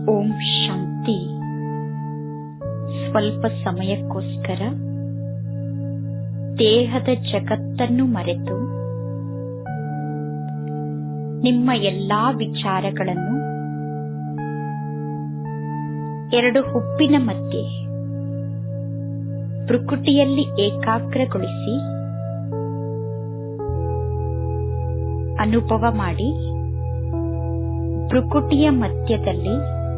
ಓಂ ಶಾಂತಿ. ಸ್ವಲ್ಪ ಸಮಯಕ್ಕೋಸ್ಕರ ದೇಹದ ಜಗತ್ತನ್ನು ಮರೆತು ನಿಮ್ಮ ಎಲ್ಲಾ ವಿಚಾರಗಳನ್ನು ಎರಡು ಹುಬ್ಬಿನ ಮಧ್ಯೆ ಭ್ರುಕುಟಿಯಲ್ಲಿ ಏಕಾಗ್ರಗೊಳಿಸಿ ಅನುಭವ ಮಾಡಿ. ಭ್ರುಕುಟಿಯ ಮಧ್ಯದಲ್ಲಿ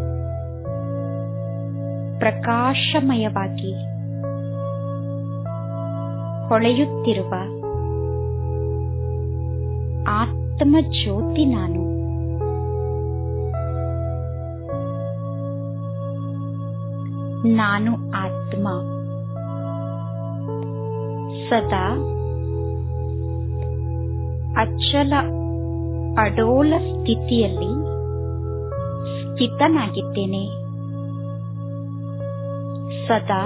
ಪ್ರಕಾಶಮಯವಾಗಿ ಹೊಳೆಯುತ್ತಿರುವ ಆತ್ಮ ಜ್ಯೋತಿ ನಾನು. ನಾನು ಆತ್ಮ ಸದಾ ಅಚಲ ಅಡೋಲ ಸ್ಥಿತಿಯಲ್ಲಿ ಸ್ಥಿತನಾಗಿದ್ದೇನೆ. ಸದಾ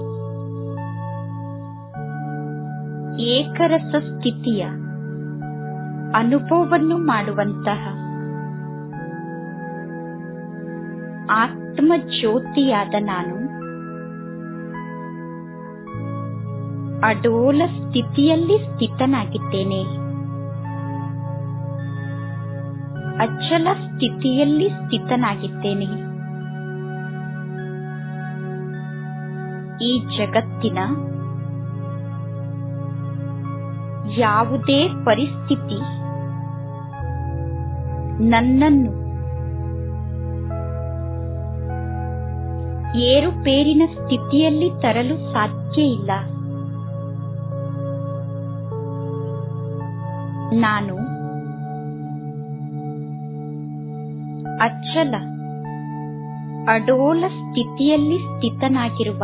ಏಕರಸ ಸ್ಥಿತಿಯ ಅನುಭವವನ್ನು ಮಾಡುವಂತಹ ಆತ್ಮ ಜ್ಯೋತಿಯಾದ ನಾನು ಅಡೋಲ ಸ್ಥಿತಿಯಲ್ಲಿ ಸ್ಥಿತನಾಗಿದ್ದೇನೆ. ಅಚಲ ಸ್ಥಿತಿಯಲ್ಲಿ ಸ್ಥಿತನಾಗಿದ್ದೇನೆ. ಈ ಜಗತ್ತಿನ ಯಾವುದೇ ಪರಿಸ್ಥಿತಿ ನನ್ನನ್ನು ಏರುಪೇರಿನ ಸ್ಥಿತಿಯಲ್ಲಿ ತರಲು ಸಾಧ್ಯ ಇಲ್ಲ. ನಾನು ಅಚಲ ಅಡೋಲ ಸ್ಥಿತಿಯಲ್ಲಿ ಸ್ಥಿತನಾಗಿರುವ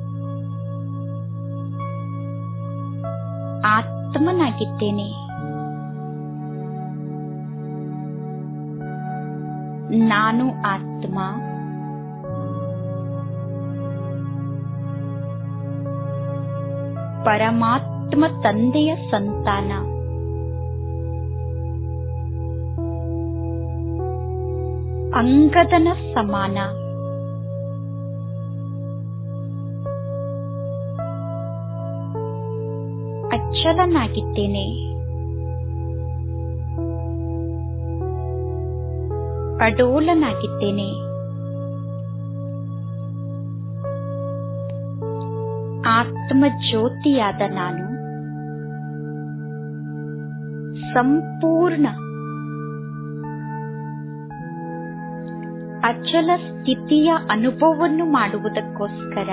ಆತ್ಮನಾಗಿದ್ದೇನೆ. ನಾನು ಆತ್ಮ ಪರಮಾತ್ಮ ತಂದೆಯ ಸಂತಾನ. ಅಂಗದನ ಸಮಾನ. ಅಚಲನಾಗಿದ್ದೇನೆ. ಅಡೋಲನಾಗಿದ್ದೇನೆ. ಆತ್ಮ ಜ್ಯೋತಿಯಾದ ನಾನು ಸಂಪೂರ್ಣ ಅಚಲ ಸ್ಥಿತಿಯ ಅನುಭವವನ್ನು ಮಾಡುವುದಕ್ಕೋಸ್ಕರ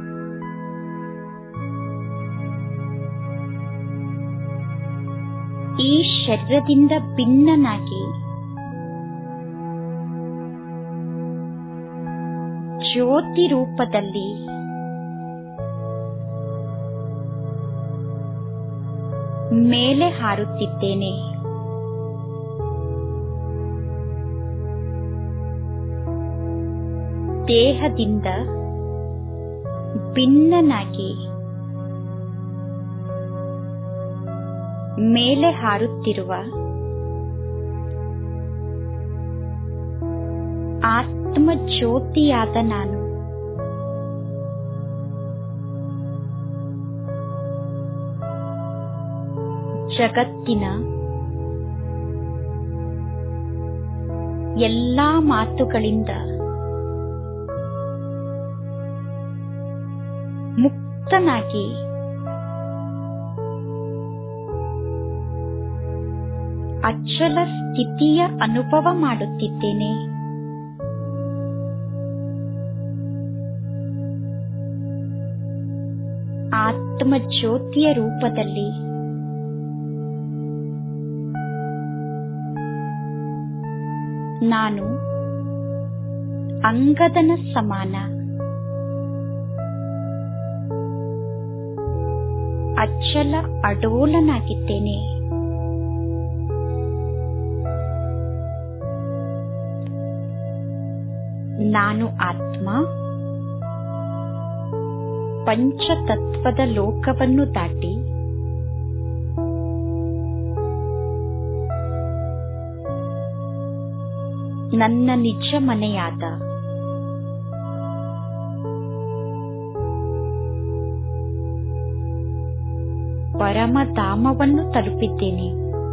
ಈ ಶರೀರದಿಂದ ಭಿನ್ನನಾಗಿ ಜ್ಯೋತಿ ರೂಪದಲ್ಲಿ ಮೇಲೆ ಹಾರುತ್ತಿದ್ದೇನೆ. ದೇಹದಿಂದ ಭಿನ್ನನಾಗಿ ಮೇಲೆ ಹಾರುತ್ತಿರುವ ಆತ್ಮ ಜ್ಯೋತಿಯಾದ ನಾನು ಜಗತ್ತಿನ ಎಲ್ಲಾ ಮಾತುಗಳಿಂದ ಮುಕ್ತನಾಗಿ ಅಚಲ ಸ್ಥಿತಿಯ ಅನುಭವ ಮಾಡುತ್ತಿದ್ದೇನೆ. ಆತ್ಮ ಜ್ಯೋತಿಯ ರೂಪದಲ್ಲಿ ನಾನು ಅಂಗದನ ಸಮಾನ. ಅಚಲ ಅಡೋಲನಾಗಿದ್ದೇನೆ. ನಾನು ಆತ್ಮ ಪಂಚತತ್ವದ ಲೋಕವನ್ನು ದಾಟಿ ನನ್ನ ನಿಜ ಮನೆಯಾದ ಪರಮಧಾಮವನ್ನು ತಲುಪಿದ್ದೇನೆ.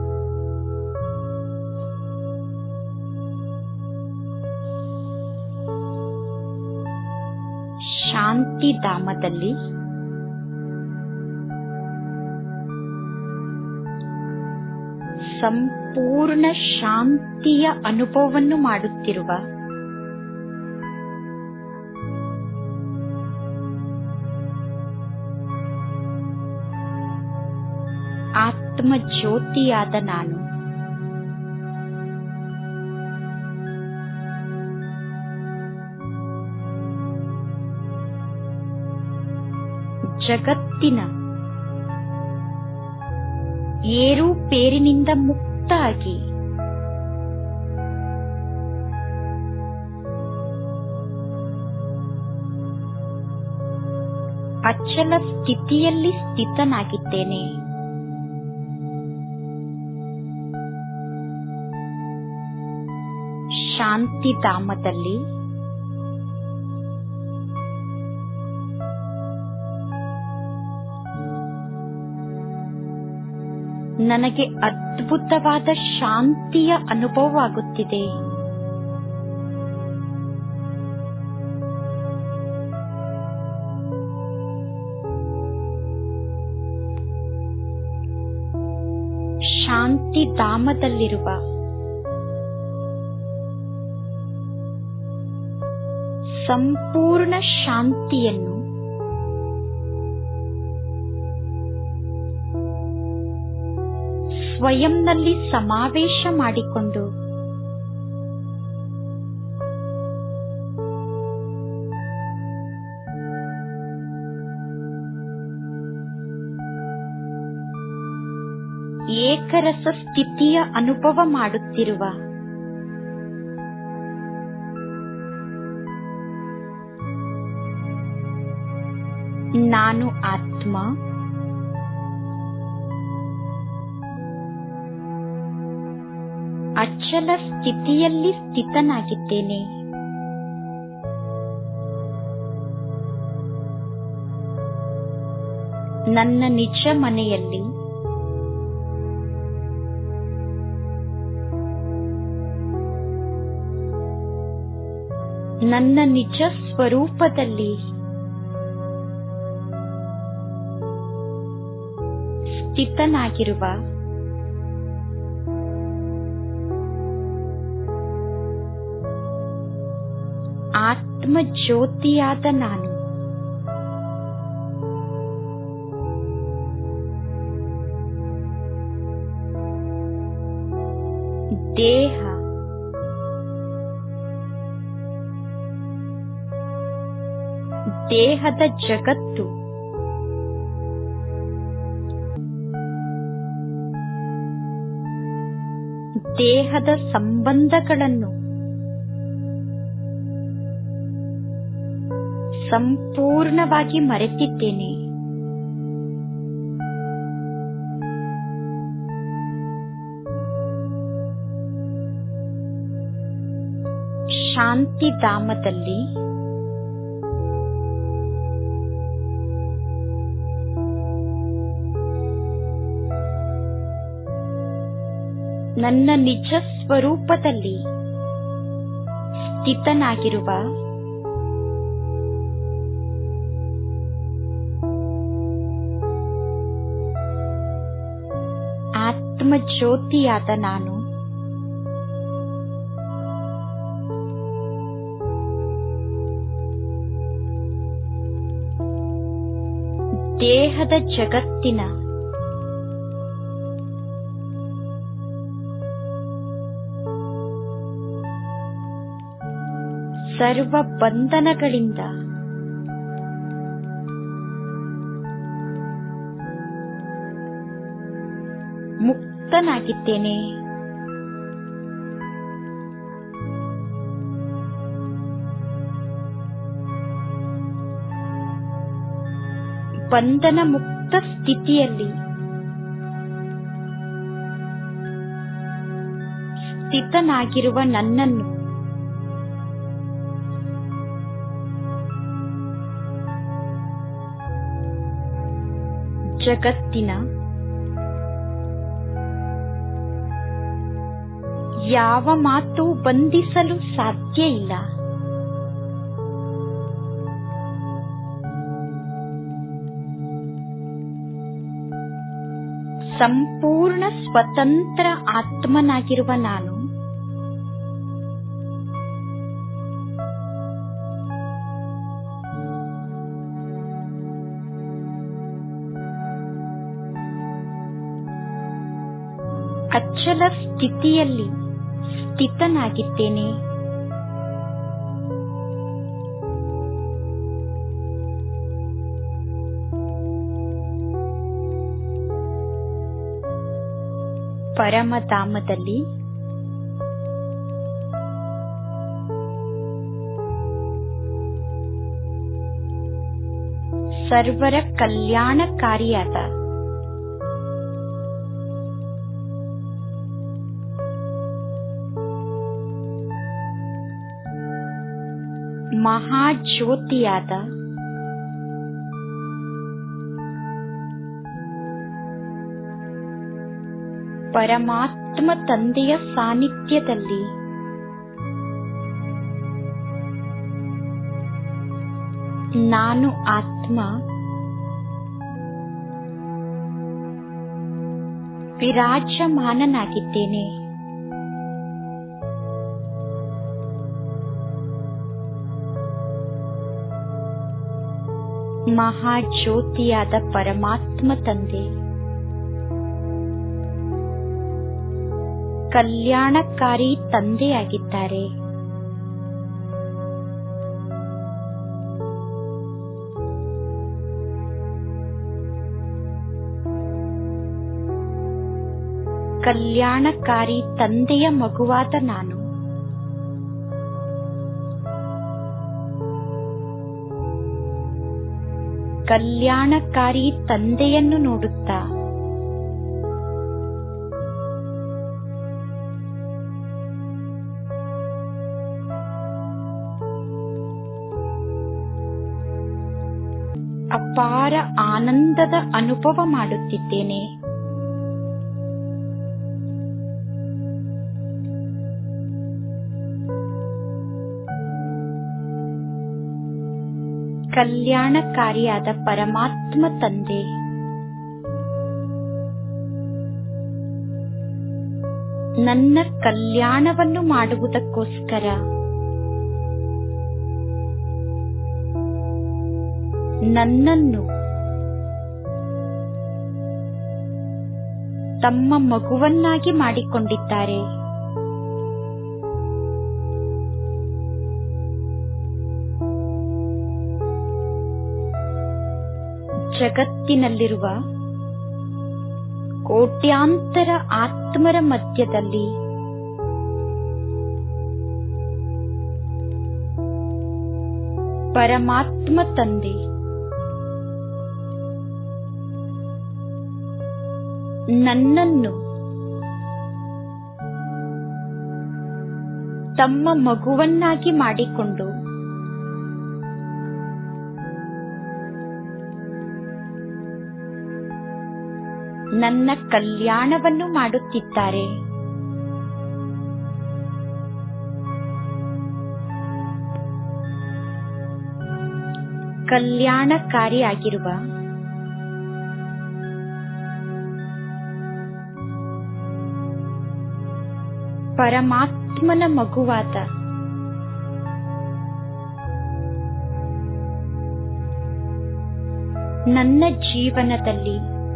ಶಾಂತಿಧಾಮದಲ್ಲಿ ಸಂಪೂರ್ಣ ಶಾಂತಿಯ ಅನುಭವವನ್ನು ಮಾಡುತ್ತಿರುವ ಆತ್ಮ ಜ್ಯೋತಿಯಾದ ನಾನು ಜಗತ್ತಿನ ಏರುಪೇರಿನಿಂದ ಮುಕ್ತ ಆಗಿ ಅಚಲ ಸ್ಥಿತಿಯಲ್ಲಿ ಸ್ಥಿತನಾಗಿದ್ದೇನೆ. ಶಾಂತಿಧಾಮದಲ್ಲಿ ನನಗೆ ಅದ್ಭುತವಾದ ಶಾಂತಿಯ ಅನುಭವವಾಗುತ್ತಿದೆ. ಶಾಂತಿಧಾಮದಲ್ಲಿರುವ ಸಂಪೂರ್ಣ ಶಾಂತಿಯನ್ನು ಸ್ವಯಂನಲ್ಲಿ ಸಮಾವೇಶ ಮಾಡಿಕೊಂಡು ಏಕರಸ ಸ್ಥಿತಿಯ ಅನುಭವ ಮಾಡುತ್ತಿರುವ ನಾನು ಆತ್ಮ ಅಚಲ ಸ್ಥಿತಿಯಲ್ಲಿ ಸ್ಥಿತನಾಗಿದ್ದೇನೆ. ನನ್ನ ನಿಜ ಮನೆಯಲ್ಲಿ ನನ್ನ ನಿಜ ಸ್ವರೂಪದಲ್ಲಿ ಸ್ಥಿತನಾಗಿರುವ ಆತ್ಮ ಜ್ಯೋತಿಯಾದ ನಾನು ದೇಹ ದೇಹದ ಜಗತ್ತು ದೇಹದ ಸಂಬಂಧಗಳನ್ನು ಸಂಪೂರ್ಣವಾಗಿ ಮರೆತಿದ್ದೇನೆ. ಶಾಂತಿಧಾಮದಲ್ಲಿ ನನ್ನ ನಿಜ ಸ್ವರೂಪದಲ್ಲಿ ಸ್ಥಿತನಾಗಿರುವ ಆತ್ಮ ಜ್ಯೋತಿಯಾದ ನಾನು ದೇಹದ ಜಗತ್ತಿನ ಸರ್ವ ಬಂಧನಗಳಿಂದ ಮುಕ್ತನಾಗಿದ್ದೇನೆ. ಬಂಧನ ಮುಕ್ತ ಸ್ಥಿತಿಯಲ್ಲಿ ಸ್ಥಿತನಾಗಿರುವ ನನ್ನನ್ನು ಜಗತ್ತಿನ ಯಾವ ಮಾತು ಬಂಧಿಸಲು ಸಾಧ್ಯ ಇಲ್ಲ. ಸಂಪೂರ್ಣ ಸ್ವತಂತ್ರ ಆತ್ಮನಾಗಿರುವ ನಾನು ಅಚಲ ಸ್ಥಿತಿಯಲ್ಲಿ ಸ್ಥಿತನಾಗಿದ್ದೇನೆ. ಪರಮಧಾಮದಲ್ಲಿ ಸರ್ವರ ಕಲ್ಯಾಣಕಾರಿಯಾದ ಮಹಾಜ್ಯೋತಿಯಾದ ಪರಮಾತ್ಮ ತಂದೆಯ ಸಾನ್ನಿಧ್ಯದಲ್ಲಿ ನಾನು ಆತ್ಮ ವಿರಾಜಮಾನನಾಗಿದ್ದೇನೆ. ಮಹಾಜ್ಯೋತಿಯಾದ ಪರಮಾತ್ಮ ತಂದೆ ಕಲ್ಯಾಣಕಾರಿ ತಂದೆಯಾಗಿದ್ದಾರೆ. ಕಲ್ಯಾಣಕಾರಿ ತಂದೆಯ ಮಗುವಾದ ನಾನು ಕಲ್ಯಾಣಕಾರಿ ತಂದೆಯನ್ನು ನೋಡುತ್ತಾ ಅಪಾರ ಆನಂದದ ಅನುಭವ ಮಾಡುತ್ತಿದ್ದೇನೆ. ಕಲ್ಯಾಣಕಾರಿಯಾದ ಪರಮಾತ್ಮ ತಂದೆ ನನ್ನ ಕಲ್ಯಾಣವನ್ನು ಮಾಡುವುದಕ್ಕೋಸ್ಕರ ನನ್ನನ್ನು ತಮ್ಮ ಮಗುವನ್ನಾಗಿ ಮಾಡಿಕೊಂಡಿದ್ದಾರೆ. ಜಗತ್ತಿನಲ್ಲಿರುವ ಕೋಟ್ಯಾಂತರ ಆತ್ಮರ ಮಧ್ಯದಲ್ಲಿ ಪರಮಾತ್ಮ ತಂದೆ ನನ್ನನ್ನು ತಮ್ಮ ಮಗುವನ್ನಾಗಿ ಮಾಡಿಕೊಂಡು ನನ್ನ ಕಲ್ಯಾಣವನ್ನು ಮಾಡುತ್ತಿದ್ದಾರೆ. ಕಲ್ಯಾಣಕಾರಿಯಾಗಿರುವ ಪರಮಾತ್ಮನ ಮಗುವಾದ ನನ್ನ ಜೀವನದಲ್ಲಿ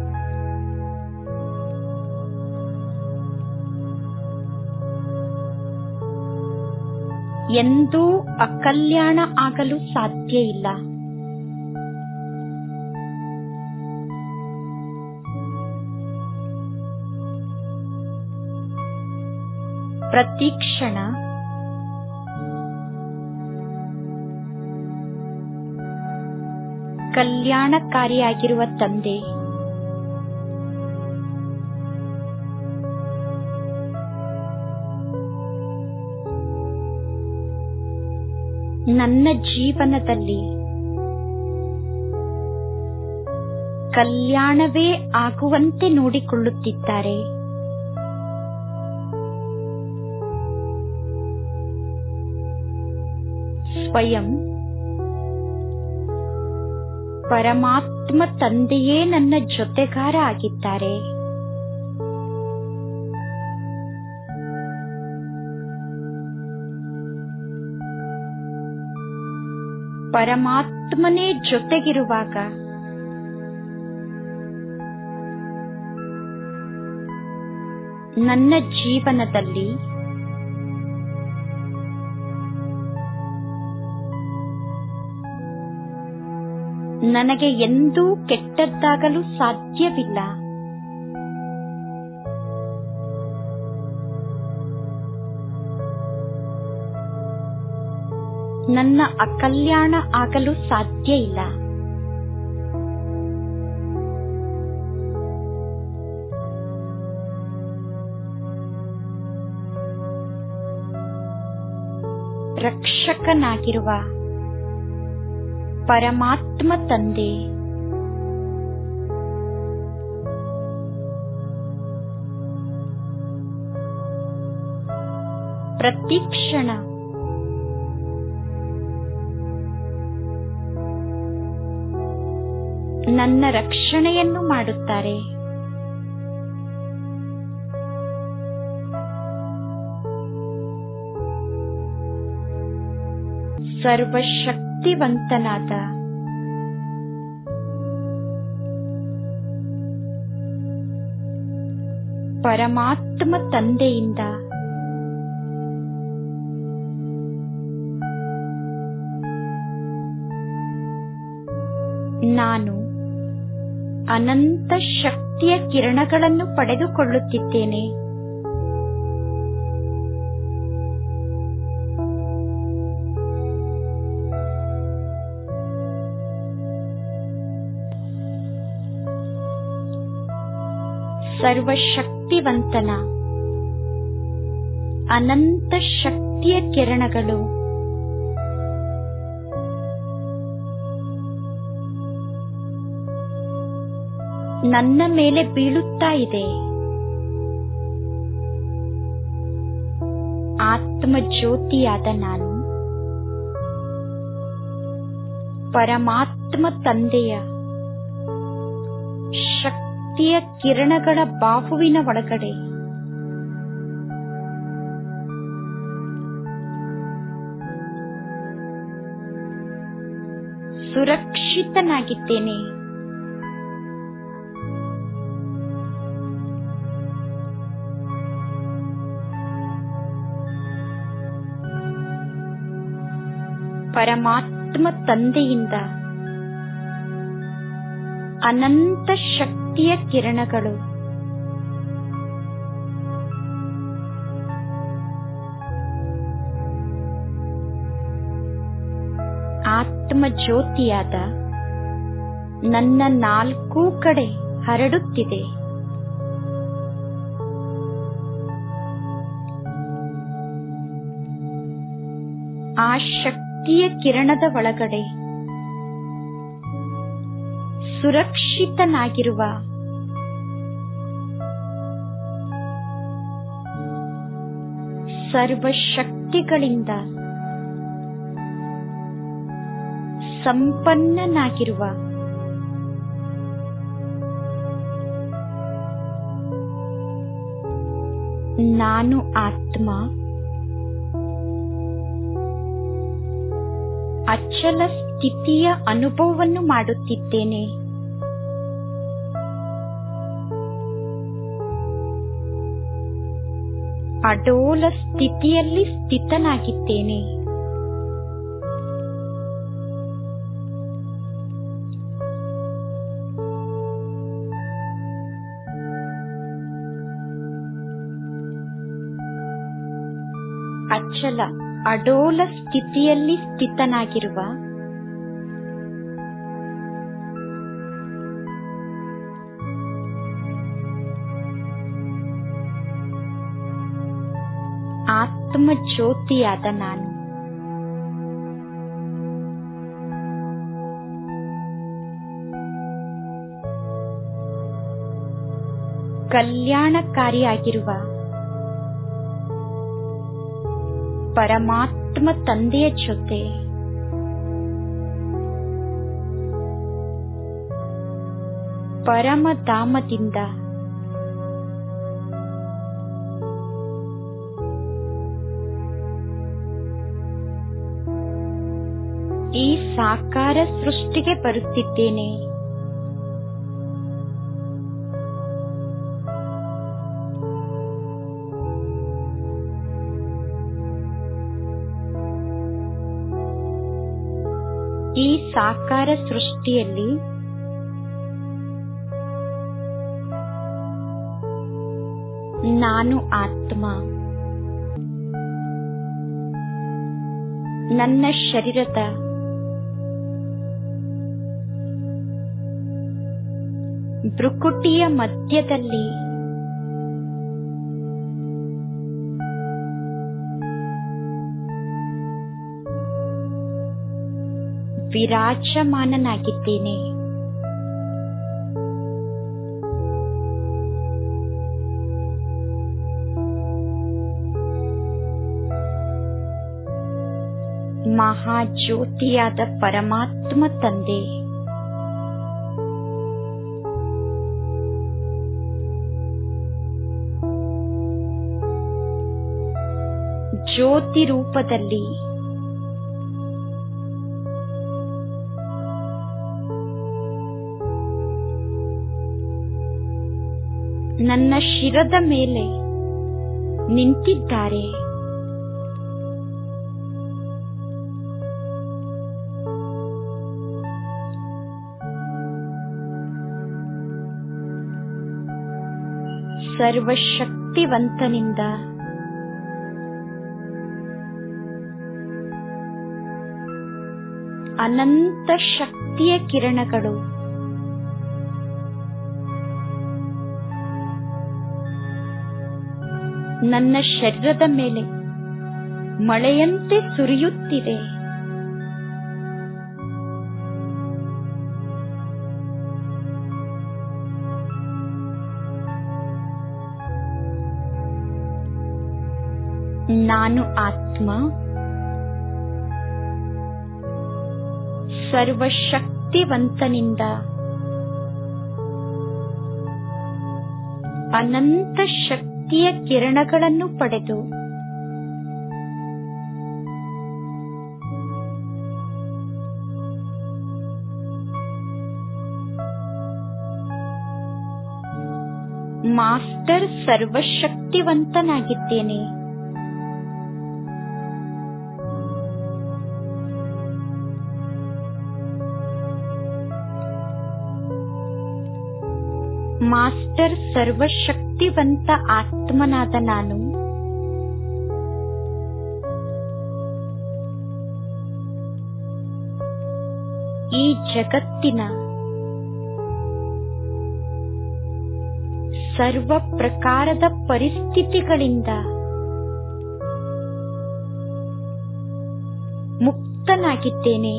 ಎಂದೂ ಅಕಲ್ಯಾಣ ಆಗಲು ಸಾಧ್ಯ ಇಲ್ಲ. ಪ್ರತಿ ಕ್ಷಣ ಕಲ್ಯಾಣಕಾರಿಯಾಗಿರುವ ತಂದೆ ನನ್ನ ಜೀವನದಲ್ಲಿ ಕಲ್ಯಾಣವೇ ಆಗುವಂತೆ ನೋಡಿಕೊಳ್ಳುತ್ತಿದ್ದಾರೆ. ಸ್ವಯಂ ಪರಮಾತ್ಮ ತಂದೆಯೇ ನನ್ನ ಜೊತೆಗಾರ ಆಗಿದ್ದಾರೆ. ಪರಮಾತ್ಮನೇ ಜೊತೆಗಿರುವಾಗ ನನ್ನ ಜೀವನದಲ್ಲಿ ನನಗೆ ಎಂದೂ ಕೆಟ್ಟದ್ದಾಗಲು ಸಾಧ್ಯವಿಲ್ಲ. ನನ್ನ ಅಕಲ್ಯಾಣ ಆಗಲು ಸಾಧ್ಯ ಇಲ್ಲ. ರಕ್ಷಕನಾಗಿರುವ ಪರಮಾತ್ಮ ತಂದೆ ಪ್ರತಿ ಕ್ಷಣ ನನ್ನ ರಕ್ಷಣೆಯನ್ನು ಮಾಡುತ್ತಾರೆ. ಸರ್ವಶಕ್ತಿವಂತನಾದ ಪರಮಾತ್ಮ ತಂದೆಯಿಂದ ನಾನು ಅನಂತ ಶಕ್ತಿಯ ಕಿರಣಗಳನ್ನು ಪಡೆದುಕೊಳ್ಳುತ್ತಿದ್ದೇನೆ. ಸರ್ವಶಕ್ತಿವಂತನ ಅನಂತ ಶಕ್ತಿಯ ಕಿರಣಗಳು ನನ್ನ ಮೇಲೆ ಬೀಳುತ್ತಾ ಇದೆ. ಆತ್ಮಜ್ಯೋತಿಯಾದ ನಾನು ಪರಮಾತ್ಮ ತಂದೆಯ ಶಕ್ತಿಯ ಕಿರಣಗಳ ಬಾಹುವಿನ ಒಳಗಡೆ ಸುರಕ್ಷಿತನಾಗಿದ್ದೇನೆ. ಪರಮಾತ್ಮ ತಂದೆಯಿಂದ ಅನಂತ ಶಕ್ತಿಯ ಕಿರಣಗಳು ಆತ್ಮಜ್ಯೋತಿಯಾದ ನನ್ನ ನಾಲ್ಕೂ ಕಡೆ ಹರಡುತ್ತಿದೆ. ಆ ಶಕ್ತಿಯ ಕಿರಣದ ಒಳಗಡೆ ಸುರಕ್ಷಿತನಾಗಿರುವ ಸರ್ವಶಕ್ತಿಗಳಿಂದ ಸಂಪನ್ನನಾಗಿರುವ ನಾನು ಆತ್ಮ ಅಚಲ ಸ್ಥಿತಿಯ ಅನುಭವವನ್ನು ಮಾಡುತ್ತಿದ್ದೇನೆ. ಅಡೋಲ ಸ್ಥಿತಿಯಲ್ಲಿ ಸ್ಥಿತನಾಗಿದ್ದೇನೆ. ಅಚಲ ಅಡೋಲ ಸ್ಥಿತಿಯಲ್ಲಿ ಸ್ಥಿತನಾಗಿರುವ ಆತ್ಮಜ್ಯೋತಿಯಾದ ನಾನು ಕಲ್ಯಾಣಕಾರಿಯಾಗಿರುವ ಪರಮಾತ್ಮ ತಂದೆಯ ಜೊತೆ ಪರಮಧಾಮದಿಂದ ಈ ಸಾಕಾರ ಸೃಷ್ಟಿಗೆ ಬರುತ್ತಿದ್ದೇನೆ. ಈ ಸಾಕಾರ ಸೃಷ್ಟಿಯಲ್ಲಿ ನಾನು ಆತ್ಮ, ನನ್ನ ಶರೀರದ ಭ್ರುಕುಟಿಯ ಮಧ್ಯದಲ್ಲಿ ವಿರಾಜಮಾನನಾಗಿದ್ದೇನೆ. ಮಹಾಜ್ಯೋತಿಯಾದ ಪರಮಾತ್ಮ ತಂದೆ ಜ್ಯೋತಿ ರೂಪದಲ್ಲಿ ನನ್ನ ಶಿರದ ಮೇಲೆ ನಿಂತಿದ್ದಾರೆ. ಸರ್ವಶಕ್ತಿವಂತನಿಂದ ಅನಂತ ಶಕ್ತಿಯ ಕಿರಣಗಳು ನನ್ನ ಶರೀರದ ಮೇಲೆ ಮಳೆಯಂತೆ ಸುರಿಯುತ್ತಿದೆ. ನಾನು ಆತ್ಮ ಸರ್ವಶಕ್ತಿವಂತನಿಂದ ಅನಂತ ಶಕ್ತಿಯ ಕಿರಣಗಳನ್ನು ಪಡೆದು ಮಾಸ್ಟರ್ ಸರ್ವಶಕ್ತಿವಂತನಾಗಿದ್ದೇನೆ. ಮಾಸ್ಟರ್ ಸರ್ವಶಕ್ತಿವಂತ ಆತ್ಮನಾದ ನಾನು ಈ ಜಗತ್ತಿನ ಸರ್ವ ಪ್ರಕಾರದ ಪರಿಸ್ಥಿತಿಗಳಿಂದ ಮುಕ್ತನಾಗಿದ್ದೇನೆ.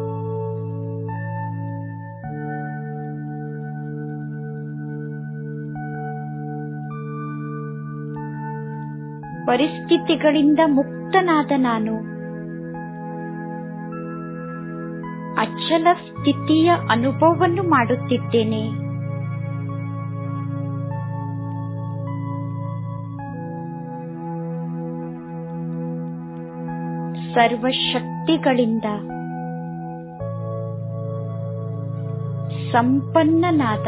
ಪರಿಸ್ಥಿತಿಗಳಿಂದ ಮುಕ್ತನಾದ ನಾನು ಅಚಲ ಸ್ಥಿತಿಯ ಅನುಭವವನ್ನು ಮಾಡುತ್ತಿದ್ದೇನೆ. ಸರ್ವಶಕ್ತಿಗಳಿಂದ ಸಂಪನ್ನನಾದ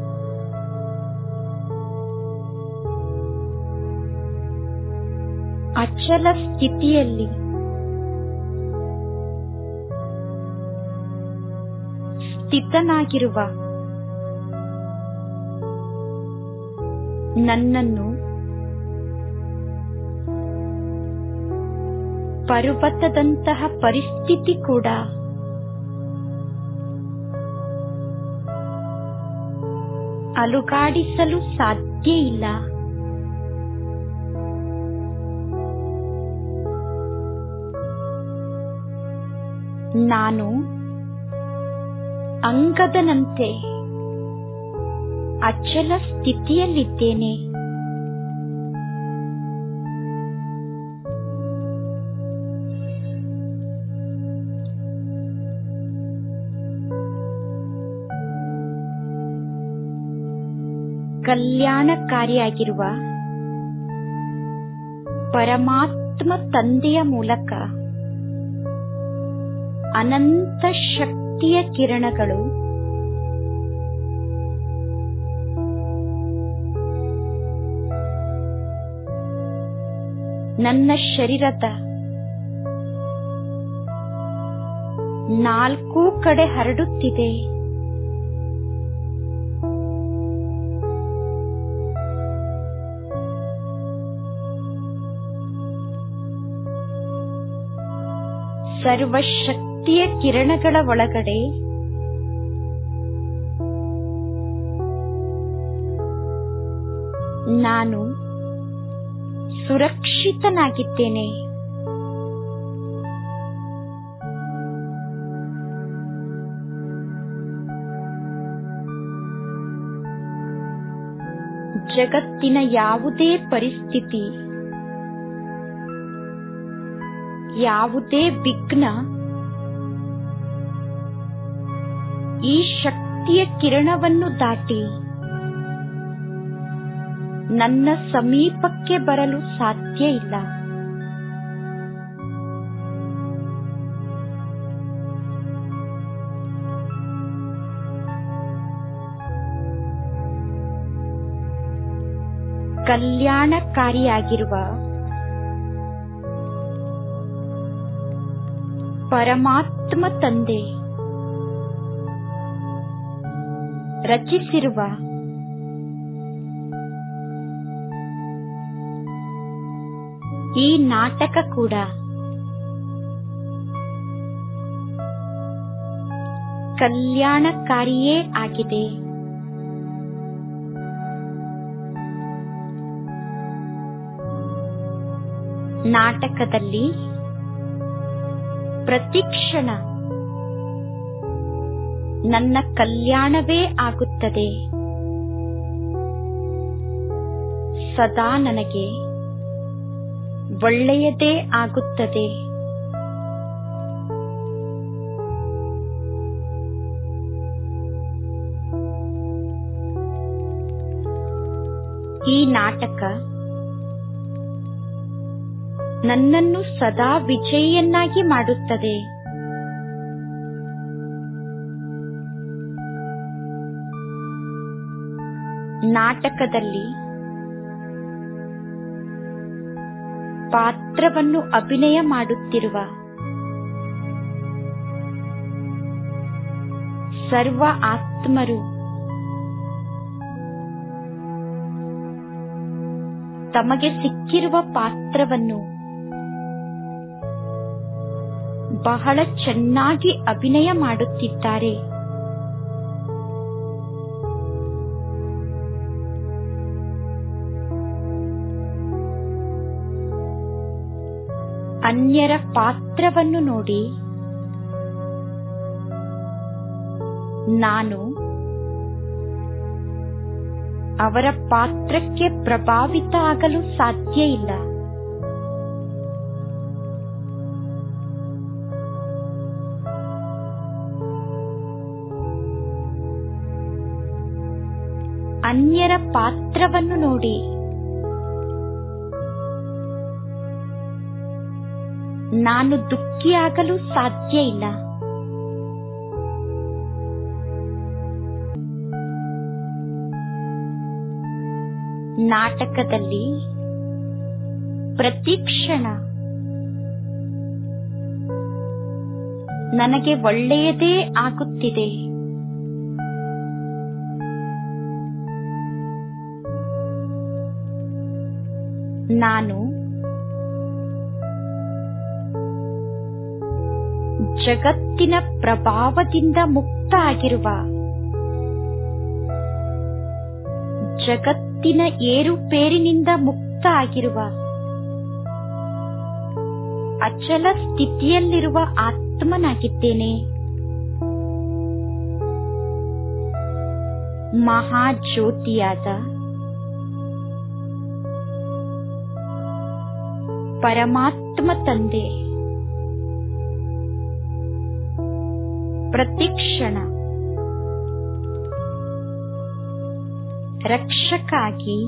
ಅಚಲ ಸ್ಥಿತಿಯಲ್ಲಿ ಸ್ಥಿತನಾಗಿರುವ ನನ್ನನ್ನು ಪರ್ವತದಂತಹ ಪರಿಸ್ಥಿತಿ ಕೂಡ ಅಲುಗಾಡಿಸಲು ಸಾಧ್ಯ ಇಲ್ಲ. ನಾನು ಅಂಗದನಂತೆ ಅಚಲ ಸ್ಥಿತಿಯಲ್ಲಿದ್ದೇನೆ. ಕಲ್ಯಾಣಕಾರಿಯಾಗಿರುವ ಪರಮಾತ್ಮ ತಂದೆಯ ಮೂಲಕ ಅನಂತ ಶಕ್ತಿಯ ಕಿರಣಗಳು ನನ್ನ ಶರೀರದ 4 ಕಡೆ ಹರಡುತ್ತಿದೆ. ಸರ್ವಶಕ್ತಿಯ ಕಿರಣಗಳ ಒಳಗಡೆ ನಾನು ಸುರಕ್ಷಿತನಾಗಿದ್ದೇನೆ. ಜಗತ್ತಿನ ಯಾವುದೇ ಪರಿಸ್ಥಿತಿ, ಯಾವುದೇ ವಿಘ್ನ ಈ ಶಕ್ತಿಯ ಕಿರಣವನ್ನು ದಾಟಿ ನನ್ನ ಸಮೀಪಕ್ಕೆ ಬರಲು ಸಾಧ್ಯ ಇಲ್ಲ. ಕಲ್ಯಾಣಕಾರಿಯಾಗಿರುವ ಪರಮಾತ್ಮ ತಂದೆ ರಚಿಸಿರುವ ಈ ನಾಟಕ ಕೂಡ ಕಲ್ಯಾಣಕಾರಿಯೇ ಆಗಿದೆ. ನಾಟಕದಲ್ಲಿ ಪ್ರತಿಕ್ಷಣ ನನ್ನ ಕಲ್ಯಾಣವೇ ಆಗುತ್ತದೆ. ಸದಾ ನನಗೆ ಒಳ್ಳೆಯದೇ ಆಗುತ್ತದೆ. ಈ ನಾಟಕ ನನ್ನನ್ನು ಸದಾ ವಿಜಯಿಯನ್ನಾಗಿ ಮಾಡುತ್ತದೆ. ನಾಟಕದಲ್ಲಿ ಪಾತ್ರವನ್ನು ಅಭಿನಯ ಮಾಡುತ್ತಿರುವ ಸರ್ವ ಆತ್ಮರು ತಮಗೆ ಸಿಕ್ಕಿರುವ ಪಾತ್ರವನ್ನು ಬಹಳ ಚೆನ್ನಾಗಿ ಅಭಿನಯ ಮಾಡುತ್ತಿದ್ದಾರೆ. ಅನ್ಯರ ಪಾತ್ರವನ್ನು ನೋಡಿ ನಾನು ಅವರ ಪಾತ್ರಕ್ಕೆ ಪ್ರಭಾವಿತ ಆಗಲು ಸಾಧ್ಯ ಇಲ್ಲ. ಅನ್ಯರ ಪಾತ್ರವನ್ನು ನೋಡಿ ನಾನು ದುಃಖಿಯಾಗಲು ಸಾಧ್ಯ ಇಲ್ಲ. ನಾಟಕದಲ್ಲಿ ಪ್ರತಿ ಕ್ಷಣ ನನಗೆ ಒಳ್ಳೆಯದೇ ಆಗುತ್ತಿದೆ. ನಾನು ಜಗತ್ತಿನ ಪ್ರಭಾವದಿಂದ ಮುಕ್ತ ಆಗಿರುವ, ಜಗತ್ತಿನ ಏರುಪೇರಿನಿಂದ ಮುಕ್ತ ಆಗಿರುವ, ಅಚಲ ಸ್ಥಿತಿಯಲ್ಲಿರುವ ಆತ್ಮನಾಗಿದ್ದೇನೆ. ಮಹಾಜ್ಯೋತಿಯಾದ ಪರಮಾತ್ಮ ತಂದೆ ಪ್ರತಿಕ್ಷಣ ರಕ್ಷಕ ಆಗಿ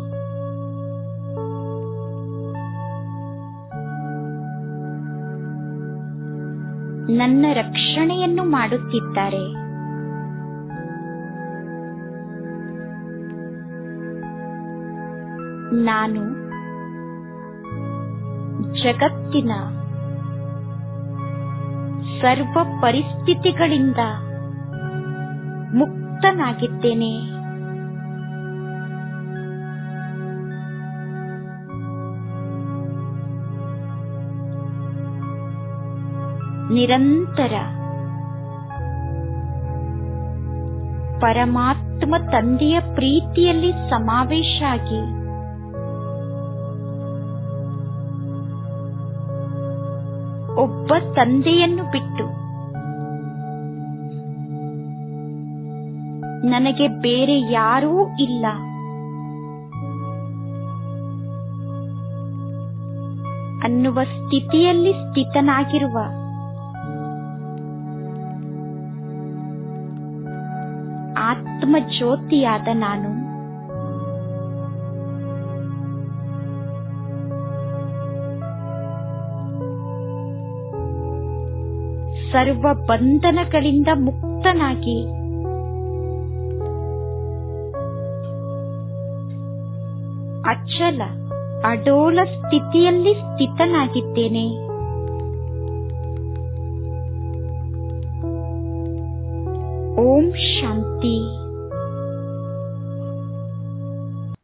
ನನ್ನ ರಕ್ಷಣೆಯನ್ನು ಮಾಡುತ್ತಿದ್ದಾರೆ. ನಾನು ಜಗತ್ತಿನ ಸರ್ವ ಪರಿಸ್ಥಿತಿಗಳಿಂದ ಮುಕ್ತನಾಗಿದ್ದೇನೆ. ನಿರಂತರ ಪರಮಾತ್ಮ ತಂದೆಯ ಪ್ರೀತಿಯಲ್ಲಿ ಸಮಾವೇಶ ಆಗಿ ಒಬ್ಬ ತಂದೆಯನ್ನು ಬಿಟ್ಟು ನನಗೆ ಬೇರೆ ಯಾರೂ ಇಲ್ಲ ಅನ್ನುವ ಸ್ಥಿತಿಯಲ್ಲಿ ಸ್ಥಿತನಾಗಿರುವ ಆತ್ಮ ಜ್ಯೋತಿಯಾದ ನಾನು ಸರ್ವ ಬಂಧನಗಳಿಂದ ಮುಕ್ತನಾಗಿ ಅಚಲ ಅಡೋಲ ಸ್ಥಿತಿಯಲ್ಲಿ ಸ್ಥಿತನಾಗಿದ್ದೇನೆ. ಓಂ ಶಾಂತಿ.